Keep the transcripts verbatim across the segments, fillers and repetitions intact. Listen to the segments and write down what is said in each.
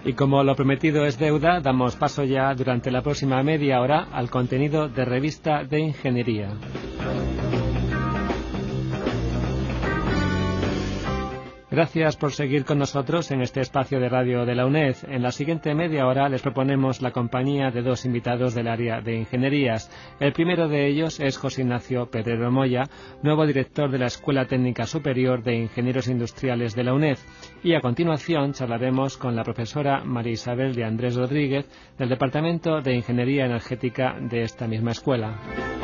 Y como lo prometido es deuda, damos paso ya durante la próxima media hora al contenido de Revista de Ingeniería. Gracias por seguir con nosotros en este espacio de radio de la UNED. En la siguiente media hora les proponemos la compañía de dos invitados del área de ingenierías. El primero de ellos es José Ignacio Pedrero Moya, nuevo director de la Escuela Técnica Superior de Ingenieros Industriales de la UNED. Y a continuación charlaremos con la profesora María Isabel de Andrés Rodríguez del Departamento de Ingeniería Energética de esta misma escuela.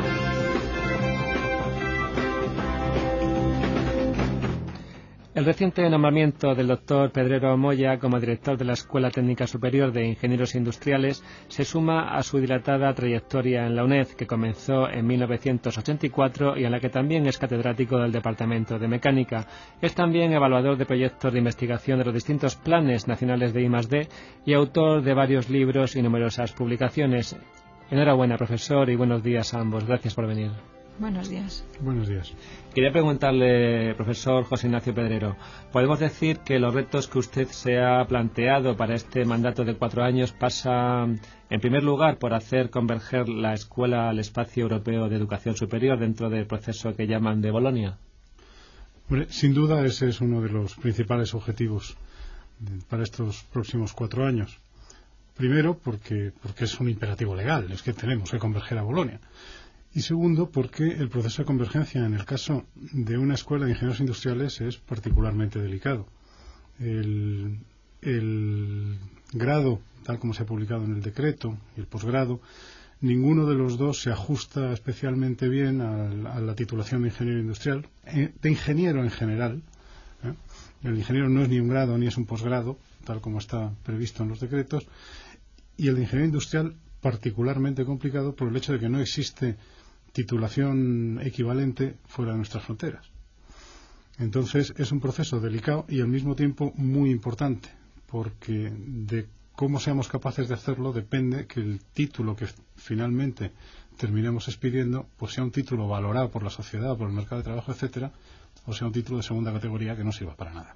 El reciente nombramiento del doctor Pedrero Moya como director de la Escuela Técnica Superior de Ingenieros Industriales se suma a su dilatada trayectoria en la UNED, que comenzó en mil novecientos ochenta y cuatro y en la que también es catedrático del Departamento de Mecánica. Es también evaluador de proyectos de investigación de los distintos planes nacionales de I más D y autor de varios libros y numerosas publicaciones. Enhorabuena, profesor, y buenos días a ambos. Gracias por venir. Buenos días. Buenos días. Quería preguntarle, profesor José Ignacio Pedrero, ¿podemos decir que los retos que usted se ha planteado para este mandato de cuatro años pasan, en primer lugar, por hacer converger la escuela al espacio europeo de educación superior dentro del proceso que llaman de Bolonia? Bueno, sin duda ese es uno de los principales objetivos para estos próximos cuatro años. Primero, porque, porque es un imperativo legal, es que tenemos que converger a Bolonia. Y segundo, porque el proceso de convergencia en el caso de una escuela de ingenieros industriales es particularmente delicado. El, el grado, tal como se ha publicado en el decreto, y el posgrado, ninguno de los dos se ajusta especialmente bien a, a la titulación de ingeniero industrial, de ingeniero en general. ¿eh? El ingeniero no es ni un grado ni es un posgrado, tal como está previsto en los decretos, y el de ingeniero industrial particularmente complicado por el hecho de que no existe titulación equivalente fuera de nuestras fronteras. Entonces es un proceso delicado y al mismo tiempo muy importante, porque de cómo seamos capaces de hacerlo depende que el título que finalmente terminemos expidiendo pues sea un título valorado por la sociedad, por el mercado de trabajo, etcétera, o sea un título de segunda categoría que no sirva para nada.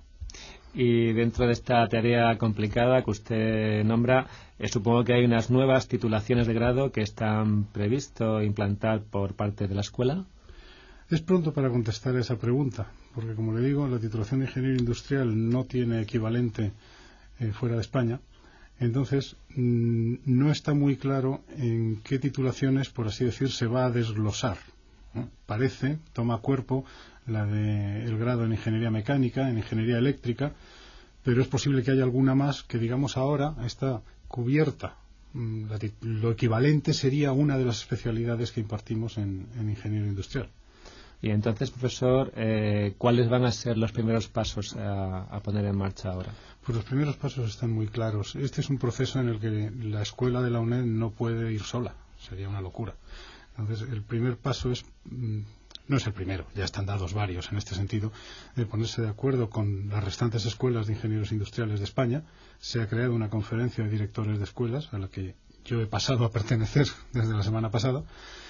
Y dentro de esta tarea complicada que usted nombra, eh, supongo que hay unas nuevas titulaciones de grado que están previsto implantar por parte de la escuela. Es pronto para contestar a esa pregunta, porque como le digo, la titulación de ingeniero industrial no tiene equivalente eh, fuera de España. Entonces, mmm, no está muy claro en qué titulaciones, por así decir, se va a desglosar. ¿no? Parece, toma cuerpo la del grado en ingeniería mecánica, en ingeniería eléctrica, pero es posible que haya alguna más que, digamos, ahora está cubierta. La, lo equivalente sería una de las especialidades que impartimos en, en ingeniería industrial. Y entonces, profesor, eh, ¿cuáles van a ser los primeros pasos a, a poner en marcha ahora? Pues los primeros pasos están muy claros. Este es un proceso en el que la escuela de la UNED no puede ir sola, sería una locura. Entonces, el primer paso es... Mmm, no es el primero, ya están dados varios en este sentido, de ponerse de acuerdo con las restantes escuelas de ingenieros industriales de España. Se ha creado una conferencia de directores de escuelas a la que yo he pasado a pertenecer desde la semana pasada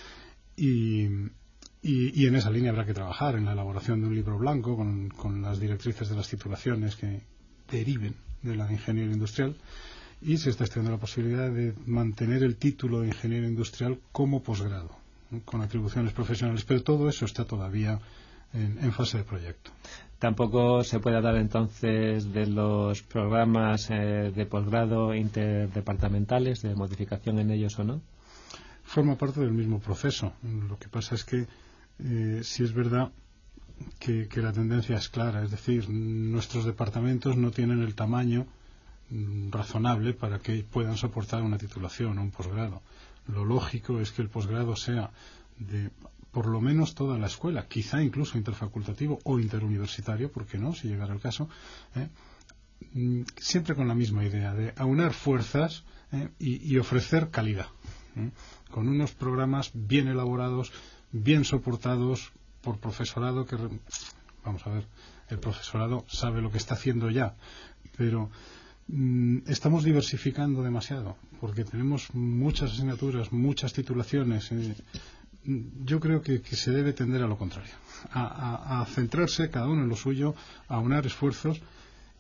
y, y, y en esa línea habrá que trabajar en la elaboración de un libro blanco con, con las directrices de las titulaciones que deriven de la ingeniería industrial, y se está estudiando la posibilidad de mantener el título de ingeniero industrial como posgrado, con atribuciones profesionales, pero todo eso está todavía en, en fase de proyecto. ¿Tampoco se puede hablar entonces de los programas eh, de posgrado interdepartamentales, de modificación en ellos o no? Forma parte del mismo proceso. Lo que pasa es que eh, sí es verdad que, que la tendencia es clara, es decir, nuestros departamentos no tienen el tamaño mm, razonable para que puedan soportar una titulación o un posgrado. Lo lógico es que el posgrado sea de por lo menos toda la escuela, quizá incluso interfacultativo o interuniversitario, ¿por qué no?, si llegara el caso, ¿eh? siempre con la misma idea de aunar fuerzas ¿eh? y, y ofrecer calidad, ¿eh? con unos programas bien elaborados, bien soportados por profesorado que, vamos a ver, el profesorado sabe lo que está haciendo ya, pero estamos diversificando demasiado porque tenemos muchas asignaturas, muchas titulaciones. Eh, yo creo que, que se debe tender a lo contrario, a, a, a centrarse cada uno en lo suyo, a aunar esfuerzos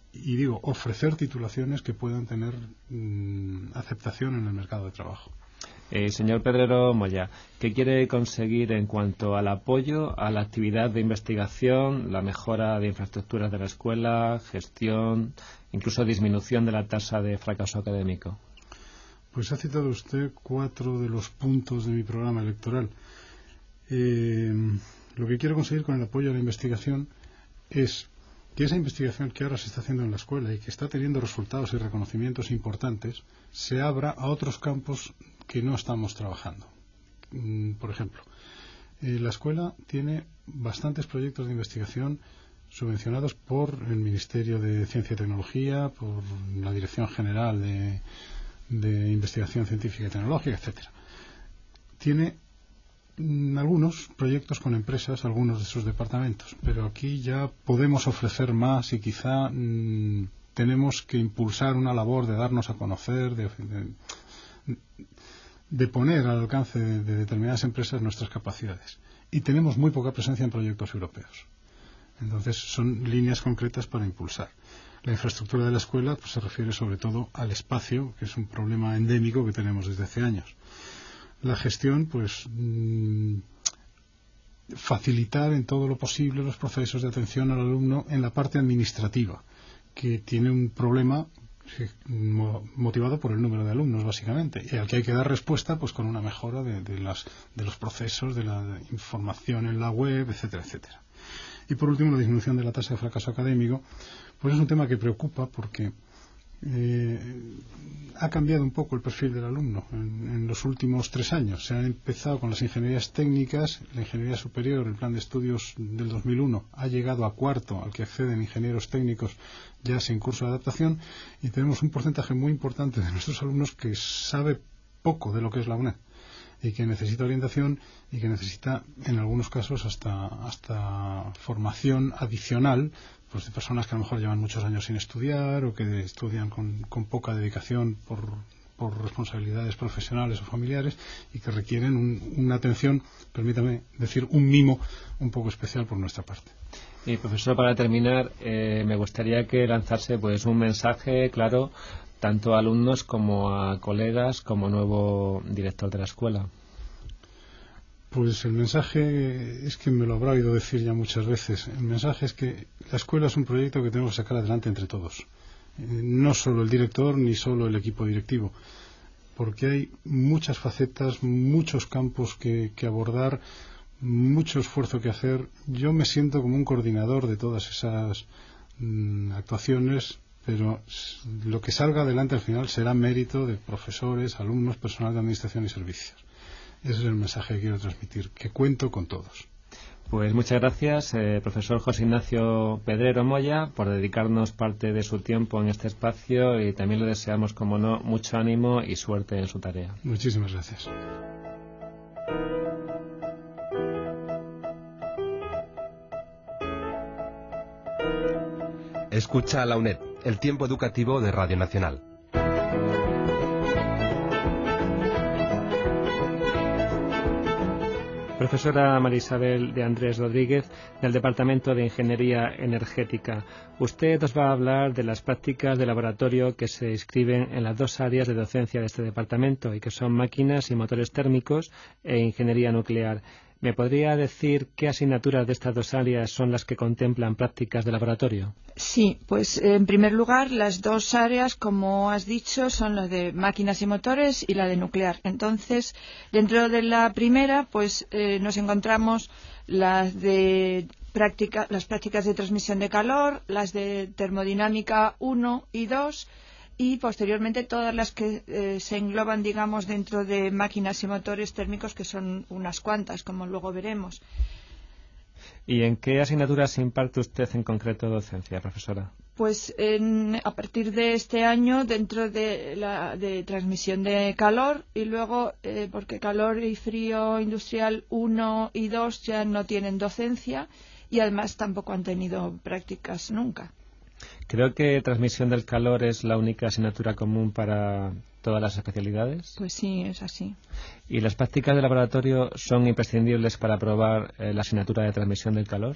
y digo, ofrecer titulaciones que puedan tener mmm, aceptación en el mercado de trabajo. Eh, señor Pedrero Moya, ¿qué quiere conseguir en cuanto al apoyo a la actividad de investigación, la mejora de infraestructuras de la escuela, gestión, incluso disminución de la tasa de fracaso académico? Pues ha citado usted cuatro de los puntos de mi programa electoral. Eh, lo que quiero conseguir con el apoyo a la investigación es que esa investigación que ahora se está haciendo en la escuela y que está teniendo resultados y reconocimientos importantes se abra a otros campos que no estamos trabajando. Por ejemplo, eh, la escuela tiene bastantes proyectos de investigación subvencionados por el Ministerio de Ciencia y Tecnología, por la Dirección General de, de Investigación Científica y Tecnológica, etcétera. Tiene mm, algunos proyectos con empresas, algunos de sus departamentos, pero aquí ya podemos ofrecer más y quizá mm, tenemos que impulsar una labor de darnos a conocer, de, de de poner al alcance de, de determinadas empresas nuestras capacidades. Y tenemos muy poca presencia en proyectos europeos. Entonces, son líneas concretas para impulsar. La infraestructura de la escuela pues, se refiere sobre todo al espacio, que es un problema endémico que tenemos desde hace años. La gestión, pues, mmm, facilitar en todo lo posible los procesos de atención al alumno en la parte administrativa, que tiene un problema motivado por el número de alumnos básicamente y al que hay que dar respuesta pues con una mejora de, de, las, de los procesos de la información en la web, etcétera, etcétera. Y por último, la disminución de la tasa de fracaso académico pues es un tema que preocupa porque eh, ha cambiado un poco el perfil del alumno en, en los últimos tres años. Se han empezado con las ingenierías técnicas, la ingeniería superior, el plan de estudios del dos mil uno ha llegado a cuarto al que acceden ingenieros técnicos ya sin curso de adaptación y tenemos un porcentaje muy importante de nuestros alumnos que sabe poco de lo que es la UNED y que necesita orientación y que necesita en algunos casos hasta, hasta formación adicional pues de personas que a lo mejor llevan muchos años sin estudiar o que estudian con, con poca dedicación por, por responsabilidades profesionales o familiares y que requieren un, una atención, permítame decir, un mimo un poco especial por nuestra parte. Y profesor, para terminar, eh, me gustaría que lanzase pues un mensaje claro tanto a alumnos como a colegas como nuevo director de la escuela. Pues el mensaje es que me lo habrá oído decir ya muchas veces. El mensaje es que la escuela es un proyecto que tenemos que sacar adelante entre todos. Eh, no solo el director ni solo el equipo directivo, porque hay muchas facetas, muchos campos que, que abordar, mucho esfuerzo que hacer. Yo me siento como un coordinador de todas esas mm, actuaciones, pero lo que salga adelante al final será mérito de profesores, alumnos, personal de administración y servicios. Ese es el mensaje que quiero transmitir, que cuento con todos. Pues muchas gracias, eh, profesor José Ignacio Pedrero Moya, por dedicarnos parte de su tiempo en este espacio y también le deseamos, como no, mucho ánimo y suerte en su tarea. Muchísimas gracias. Escucha a la UNED, el tiempo educativo de Radio Nacional. Profesora María Isabel de Andrés Rodríguez, del Departamento de Ingeniería Energética. Usted nos va a hablar de las prácticas de laboratorio que se inscriben en las dos áreas de docencia de este departamento y que son máquinas y motores térmicos e ingeniería nuclear. ¿Me podría decir qué asignaturas de estas dos áreas son las que contemplan prácticas de laboratorio? Sí, pues en primer lugar las dos áreas, como has dicho, son las de máquinas y motores y la de nuclear. Entonces, dentro de la primera, pues eh, nos encontramos las de práctica, las prácticas de transmisión de calor, las de termodinámica uno y dos y posteriormente todas las que eh, se engloban, digamos, dentro de máquinas y motores térmicos, que son unas cuantas, como luego veremos. ¿Y en qué asignaturas imparte usted en concreto docencia, profesora? Pues en, a partir de este año dentro de la de transmisión de calor y luego, eh, porque calor y frío industrial uno y dos ya no tienen docencia y además tampoco han tenido prácticas nunca. Creo que transmisión del calor es la única asignatura común para todas las especialidades. Pues sí, es así. ¿Y las prácticas de laboratorio son imprescindibles para aprobar eh, la asignatura de transmisión del calor?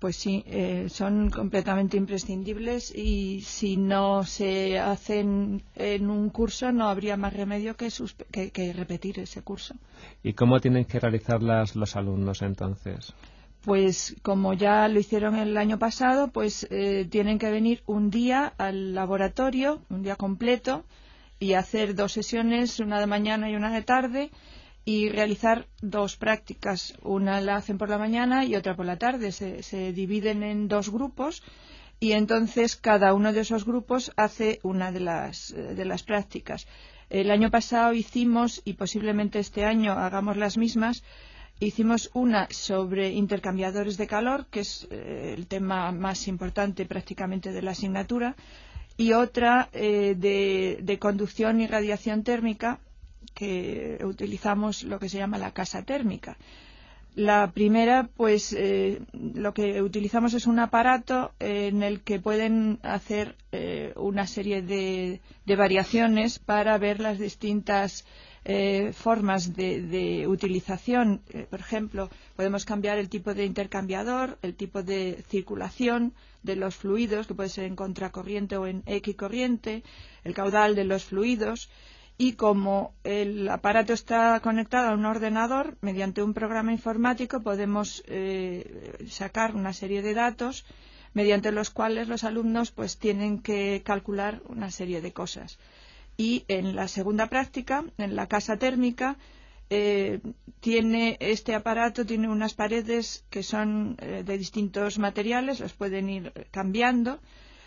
Pues sí, eh, son completamente imprescindibles y si no se hacen en un curso no habría más remedio que, que, que repetir ese curso. ¿Y cómo tienen que realizarlas los alumnos entonces? Pues como ya lo hicieron el año pasado, pues eh, tienen que venir un día al laboratorio, un día completo, y hacer dos sesiones, una de mañana y una de tarde, y realizar dos prácticas. Una la hacen por la mañana y otra por la tarde. Se, se dividen en dos grupos y entonces cada uno de esos grupos hace una de las, de las prácticas. El año pasado hicimos, y posiblemente este año hagamos las mismas, hicimos una sobre intercambiadores de calor, que es eh, el tema más importante prácticamente de la asignatura, y otra eh, de, de conducción y radiación térmica, que utilizamos lo que se llama la casa térmica. La primera, pues eh, lo que utilizamos es un aparato eh, en el que pueden hacer eh, una serie de, de variaciones para ver las distintas eh, formas de, de utilización. Eh, por ejemplo, podemos cambiar el tipo de intercambiador, el tipo de circulación de los fluidos, que puede ser en contracorriente o en equicorriente, el caudal de los fluidos. Y como el aparato está conectado a un ordenador, mediante un programa informático podemos eh, sacar una serie de datos mediante los cuales los alumnos pues tienen que calcular una serie de cosas. Y en la segunda práctica, en la casa térmica, eh, tiene este aparato tiene unas paredes que son eh, de distintos materiales, los pueden ir cambiando,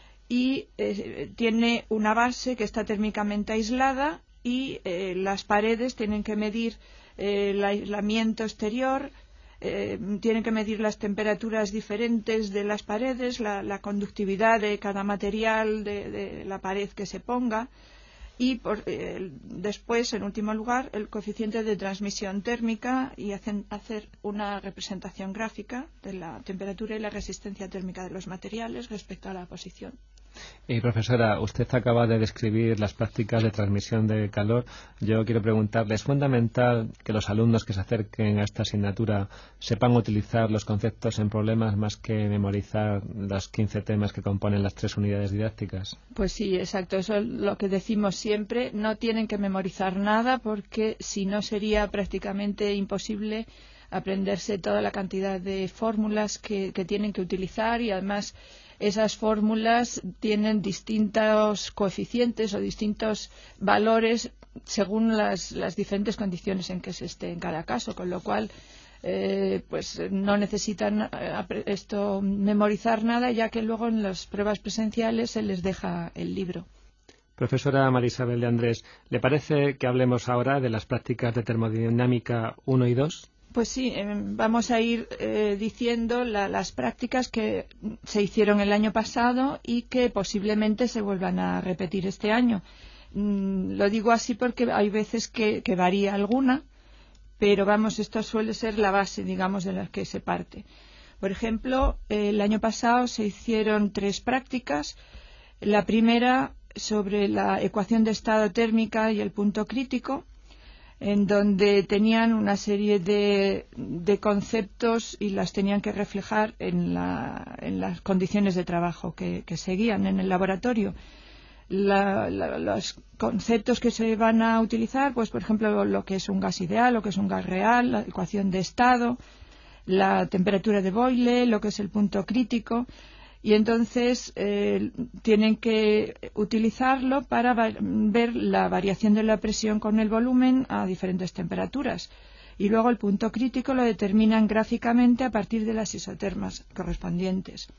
y eh, tiene una base que está térmicamente aislada. Y eh, las paredes tienen que medir eh, el aislamiento exterior, eh, tienen que medir las temperaturas diferentes de las paredes, la, la conductividad de cada material de, de la pared que se ponga, y por, eh, después, en último lugar, el coeficiente de transmisión térmica y hacen, hacer una representación gráfica de la temperatura y la resistencia térmica de los materiales respecto a la posición. Y profesora, usted acaba de describir las prácticas de transmisión de calor. Yo quiero preguntarle, ¿es fundamental que los alumnos que se acerquen a esta asignatura sepan utilizar los conceptos en problemas más que memorizar los quince temas que componen las tres unidades didácticas? Pues sí, exacto. Eso es lo que decimos siempre. No tienen que memorizar nada porque si no sería prácticamente imposible aprenderse toda la cantidad de fórmulas que, que tienen que utilizar, y además esas fórmulas tienen distintos coeficientes o distintos valores según las, las diferentes condiciones en que se esté en cada caso, con lo cual eh, pues no necesitan esto memorizar nada, ya que luego en las pruebas presenciales se les deja el libro. Profesora María Isabel de Andrés, ¿le parece que hablemos ahora de las prácticas de termodinámica uno y dos? Pues sí, eh, vamos a ir eh, diciendo la, las prácticas que se hicieron el año pasado y que posiblemente se vuelvan a repetir este año. Mm, lo digo así porque hay veces que, que varía alguna, pero vamos, esto suele ser la base, digamos, de la que se parte. Por ejemplo, eh, el año pasado se hicieron tres prácticas. La primera sobre la ecuación de estado térmica y el punto crítico, en donde tenían una serie de, de conceptos y las tenían que reflejar en, la, en las condiciones de trabajo que, que seguían en el laboratorio. La, la, los conceptos que se van a utilizar, pues por ejemplo, lo que es un gas ideal, lo que es un gas real, la ecuación de estado, la temperatura de Boyle, lo que es el punto crítico. Y entonces eh, tienen que utilizarlo para ver la variación de la presión con el volumen a diferentes temperaturas. Y luego el punto crítico lo determinan gráficamente a partir de las isotermas correspondientes.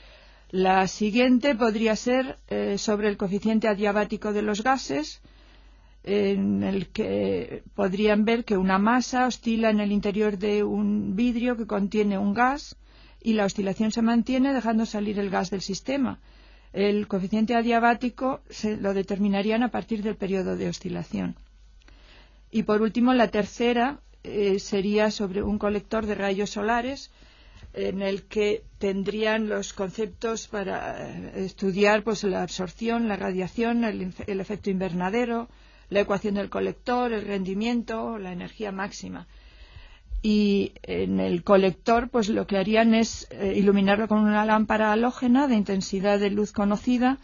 La siguiente podría ser eh, sobre el coeficiente adiabático de los gases, en el que podrían ver que una masa oscila en el interior de un vidrio que contiene un gas, y la oscilación se mantiene dejando salir el gas del sistema. El coeficiente adiabático se lo determinarían a partir del periodo de oscilación. Y por último, la tercera eh, sería sobre un colector de rayos solares, en el que tendrían los conceptos para eh, estudiar pues la absorción, la radiación, el, el efecto invernadero, la ecuación del colector, el rendimiento, la energía máxima. y en el colector pues lo que harían es eh, iluminarlo con una lámpara halógena de intensidad de luz conocida,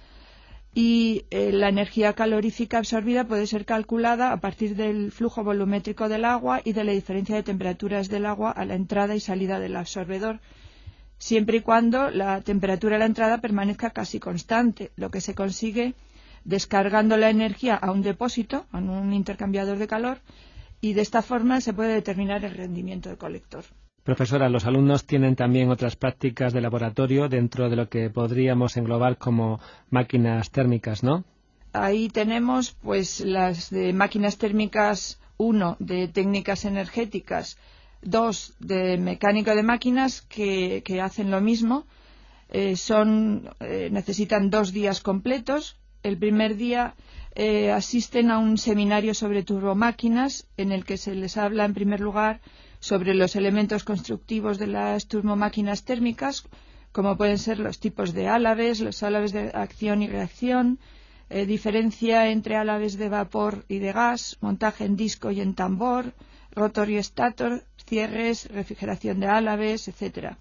y eh, la energía calorífica absorbida puede ser calculada a partir del flujo volumétrico del agua y de la diferencia de temperaturas del agua a la entrada y salida del absorbedor, siempre y cuando la temperatura de la entrada permanezca casi constante, lo que se consigue descargando la energía a un depósito, a un intercambiador de calor, y de esta forma se puede determinar el rendimiento del colector. Profesora, los alumnos tienen también otras prácticas de laboratorio dentro de lo que podríamos englobar como máquinas térmicas, ¿no? Ahí tenemos pues las de máquinas térmicas uno de técnicas energéticas, dos de mecánica de máquinas que, que hacen lo mismo. Eh, son eh, necesitan dos días completos. El primer día eh, asisten a un seminario sobre turbomáquinas en el que se les habla en primer lugar sobre los elementos constructivos de las turbomáquinas térmicas, como pueden ser los tipos de álabes, los álabes de acción y reacción, eh, diferencia entre álabes de vapor y de gas, montaje en disco y en tambor, rotor y estator, cierres, refrigeración de álabes, etcétera.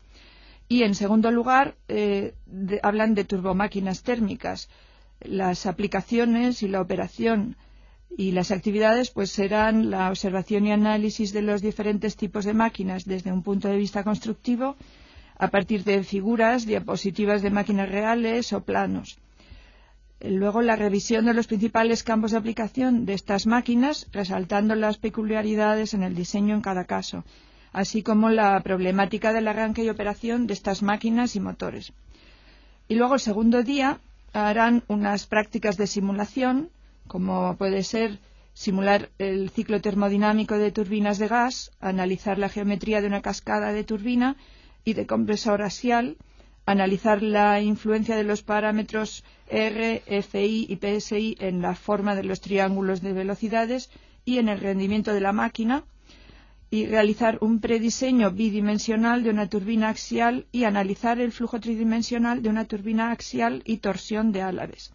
Y en segundo lugar, eh, de, hablan de turbomáquinas térmicas. Las aplicaciones y la operación y las actividades pues serán la observación y análisis de los diferentes tipos de máquinas desde un punto de vista constructivo, a partir de figuras, diapositivas de máquinas reales o planos. Luego la revisión de los principales campos de aplicación de estas máquinas, resaltando las peculiaridades en el diseño en cada caso, así como la problemática del arranque y operación de estas máquinas y motores. Y luego el segundo día harán unas prácticas de simulación, como puede ser simular el ciclo termodinámico de turbinas de gas, analizar la geometría de una cascada de turbina y de compresor axial, analizar la influencia de los parámetros R, F I y P S I en la forma de los triángulos de velocidades y en el rendimiento de la máquina, y realizar un prediseño bidimensional de una turbina axial y analizar el flujo tridimensional de una turbina axial y torsión de álabes.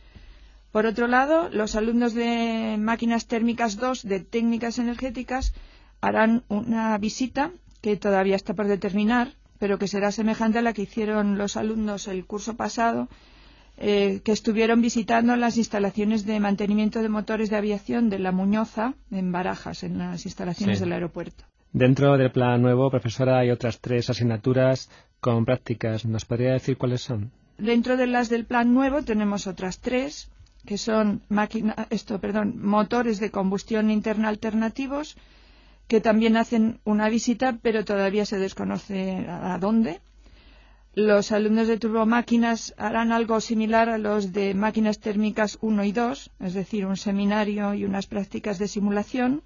Por otro lado, los alumnos de máquinas térmicas dos de técnicas energéticas harán una visita que todavía está por determinar, pero que será semejante a la que hicieron los alumnos el curso pasado, eh, que estuvieron visitando las instalaciones de mantenimiento de motores de aviación de La Muñoza, en Barajas, en las instalaciones sí. del aeropuerto. Dentro del plan nuevo, profesora, hay otras tres asignaturas con prácticas. ¿Nos podría decir cuáles son? Dentro de las del plan nuevo tenemos otras tres, que son máquina, esto, perdón, motores de combustión interna alternativos, que también hacen una visita, pero todavía se desconoce a dónde. Los alumnos de turbomáquinas harán algo similar a los de máquinas térmicas uno y dos, es decir, un seminario y unas prácticas de simulación.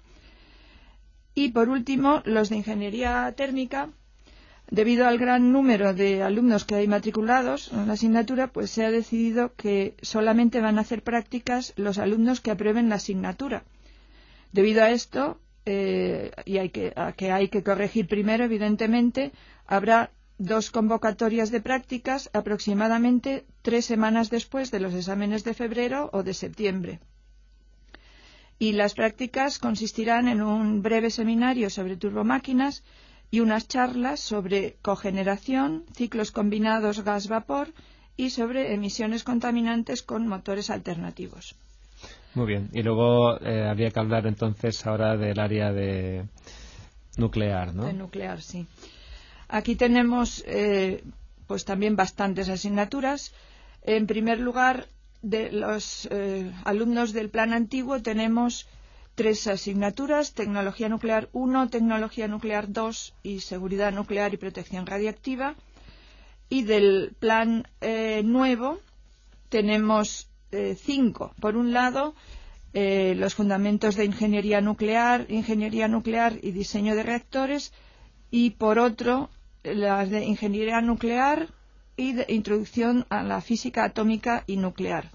Y, por último, los de ingeniería térmica, debido al gran número de alumnos que hay matriculados en la asignatura, pues se ha decidido que solamente van a hacer prácticas los alumnos que aprueben la asignatura. Debido a esto, eh, y hay que, a que hay que corregir primero, evidentemente, habrá dos convocatorias de prácticas aproximadamente tres semanas después de los exámenes de febrero o de septiembre. Y las prácticas consistirán en un breve seminario sobre turbomáquinas y unas charlas sobre cogeneración, ciclos combinados gas-vapor y sobre emisiones contaminantes con motores alternativos. Muy bien. Y luego eh, habría que hablar entonces ahora del área de nuclear, ¿no? De nuclear, sí. Aquí tenemos eh, pues también bastantes asignaturas. En primer lugar, de los eh, alumnos del plan antiguo tenemos tres asignaturas: Tecnología Nuclear uno, Tecnología Nuclear dos y Seguridad Nuclear y Protección Radiactiva. Y del plan eh, nuevo tenemos eh, cinco. Por un lado, eh, los fundamentos de Ingeniería Nuclear, Ingeniería Nuclear y Diseño de Reactores, y por otro, las de Ingeniería Nuclear y de Introducción a la Física Atómica y Nuclear.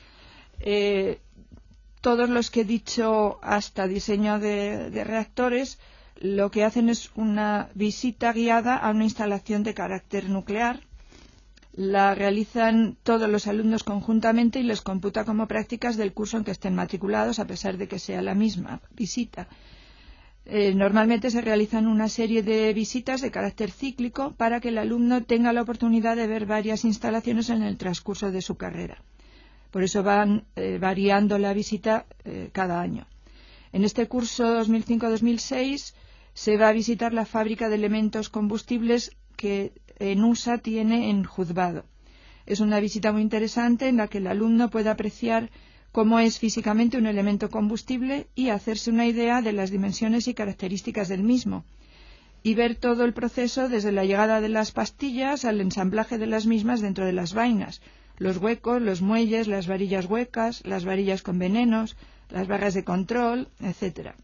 Eh, todos los que he dicho hasta diseño de, de reactores lo que hacen es una visita guiada a una instalación de carácter nuclear. La realizan todos los alumnos conjuntamente y les computa como prácticas del curso en que estén matriculados, a pesar de que sea la misma visita. Eh, normalmente se realizan una serie de visitas de carácter cíclico para que el alumno tenga la oportunidad de ver varias instalaciones en el transcurso de su carrera. Por eso van eh, variando la visita eh, cada año. En este curso dos mil cinco dos mil seis se va a visitar la fábrica de elementos combustibles que ENUSA tiene en Juzbado. Es una visita muy interesante en la que el alumno puede apreciar cómo es físicamente un elemento combustible y hacerse una idea de las dimensiones y características del mismo, y ver todo el proceso desde la llegada de las pastillas al ensamblaje de las mismas dentro de las vainas, los huecos, los muelles, las varillas huecas, las varillas con venenos, las barras de control, etcétera.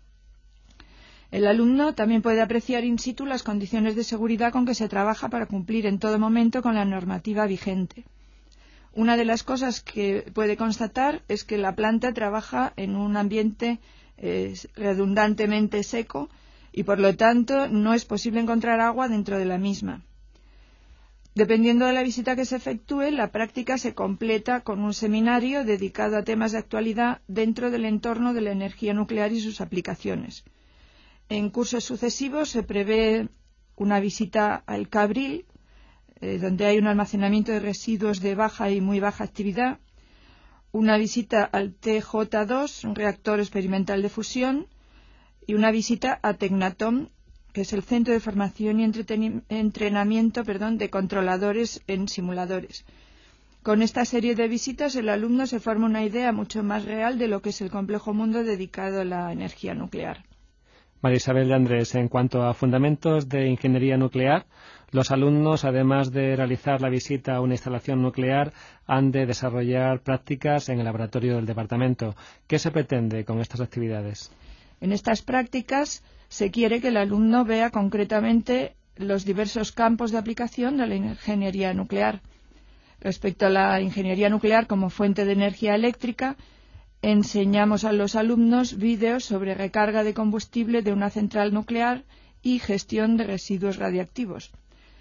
El alumno también puede apreciar in situ las condiciones de seguridad con que se trabaja para cumplir en todo momento con la normativa vigente. Una de las cosas que puede constatar es que la planta trabaja en un ambiente eh, redundantemente seco y, por lo tanto, no es posible encontrar agua dentro de la misma. Dependiendo de la visita que se efectúe, la práctica se completa con un seminario dedicado a temas de actualidad dentro del entorno de la energía nuclear y sus aplicaciones. En cursos sucesivos se prevé una visita al Cabril, eh, donde hay un almacenamiento de residuos de baja y muy baja actividad, una visita al T J dos, un reactor experimental de fusión, y una visita a Tecnatom, que es el Centro de Formación y Entrenamiento perdón, de Controladores en Simuladores. Con esta serie de visitas, el alumno se forma una idea mucho más real de lo que es el complejo mundo dedicado a la energía nuclear. María Isabel de Andrés, en cuanto a fundamentos de ingeniería nuclear, los alumnos, además de realizar la visita a una instalación nuclear, han de desarrollar prácticas en el laboratorio del departamento. ¿Qué se pretende con estas actividades? En estas prácticas se quiere que el alumno vea concretamente los diversos campos de aplicación de la ingeniería nuclear. Respecto a la ingeniería nuclear como fuente de energía eléctrica, enseñamos a los alumnos vídeos sobre recarga de combustible de una central nuclear y gestión de residuos radiactivos.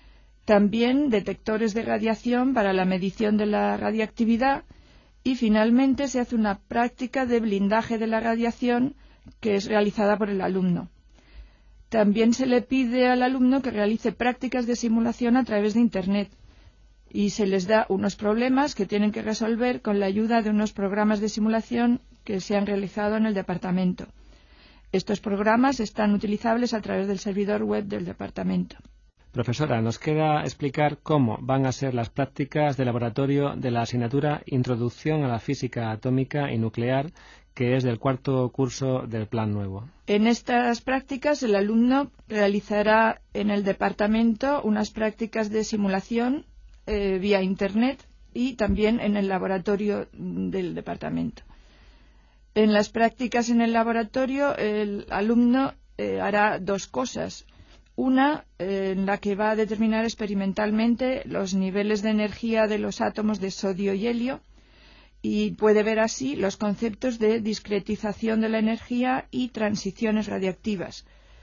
También detectores de radiación para la medición de la radiactividad y finalmente se hace una práctica de blindaje de la radiación que es realizada por el alumno. También se le pide al alumno que realice prácticas de simulación a través de Internet y se les da unos problemas que tienen que resolver con la ayuda de unos programas de simulación que se han realizado en el departamento. Estos programas están utilizables a través del servidor web del departamento. Profesora, nos queda explicar cómo van a ser las prácticas de laboratorio de la asignatura Introducción a la Física Atómica y Nuclear, que es del cuarto curso del Plan Nuevo. En estas prácticas, el alumno realizará en el departamento unas prácticas de simulación eh, vía Internet y también en el laboratorio del departamento. En las prácticas en el laboratorio, el alumno eh, hará dos cosas. Una eh, en la que va a determinar experimentalmente los niveles de energía de los átomos de sodio y helio y puede ver así los conceptos de discretización de la energía y transiciones radiactivas.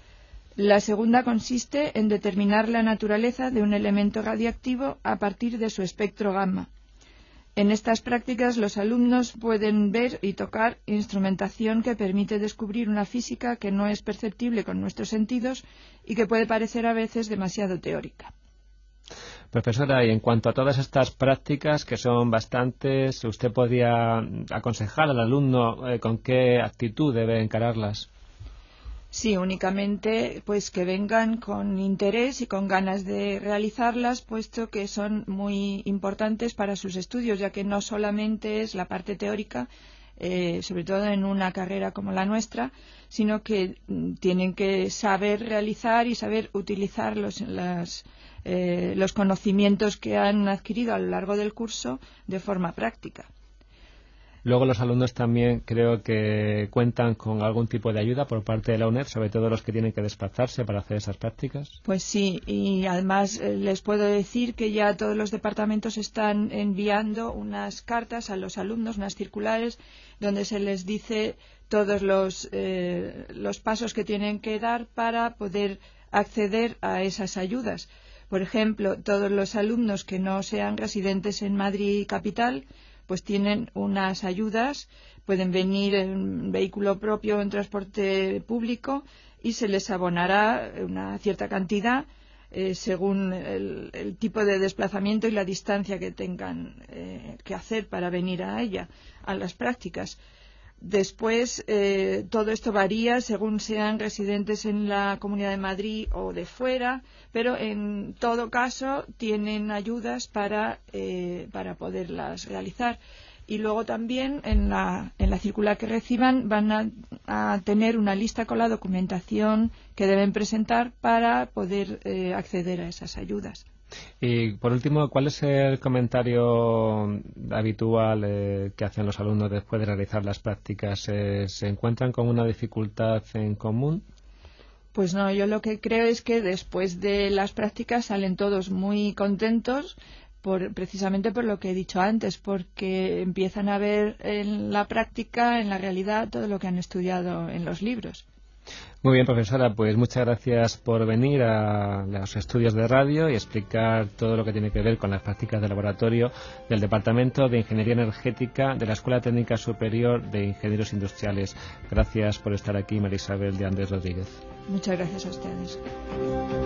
La segunda consiste en determinar la naturaleza de un elemento radiactivo a partir de su espectro gamma. En estas prácticas los alumnos pueden ver y tocar instrumentación que permite descubrir una física que no es perceptible con nuestros sentidos y que puede parecer a veces demasiado teórica. Profesora, y en cuanto a todas estas prácticas, que son bastantes, ¿usted podría aconsejar al alumno eh, con qué actitud debe encararlas? Sí, únicamente pues que vengan con interés y con ganas de realizarlas, puesto que son muy importantes para sus estudios, ya que no solamente es la parte teórica, eh, sobre todo en una carrera como la nuestra, sino que mm, tienen que saber realizar y saber utilizar los, las, eh, los conocimientos que han adquirido a lo largo del curso de forma práctica. Luego los alumnos también creo que cuentan con algún tipo de ayuda por parte de la UNED, sobre todo los que tienen que desplazarse para hacer esas prácticas. Pues sí, y además eh, les puedo decir que ya todos los departamentos están enviando unas cartas a los alumnos, unas circulares, donde se les dice todos los, eh, los pasos que tienen que dar para poder acceder a esas ayudas. Por ejemplo, todos los alumnos que no sean residentes en Madrid capital, pues tienen unas ayudas, pueden venir en vehículo propio o en transporte público y se les abonará una cierta cantidad eh, según el, el tipo de desplazamiento y la distancia que tengan eh, que hacer para venir a ella, a las prácticas. Después, eh, todo esto varía según sean residentes en la Comunidad de Madrid o de fuera, pero en todo caso tienen ayudas para, eh, para poderlas realizar. Y luego también en la, en la circular que reciban van a, a tener una lista con la documentación que deben presentar para poder eh, acceder a esas ayudas. Y por último, ¿cuál es el comentario habitual eh, que hacen los alumnos después de realizar las prácticas? Eh, ¿Se encuentran con una dificultad en común? Pues no, yo lo que creo es que después de las prácticas salen todos muy contentos, por, precisamente por lo que he dicho antes, porque empiezan a ver en la práctica, en la realidad, todo lo que han estudiado en los libros. Muy bien, profesora, pues muchas gracias por venir a los estudios de radio y explicar todo lo que tiene que ver con las prácticas de laboratorio del Departamento de Ingeniería Energética de la Escuela Técnica Superior de Ingenieros Industriales. Gracias por estar aquí, María Isabel de Andrés Rodríguez. Muchas gracias a ustedes.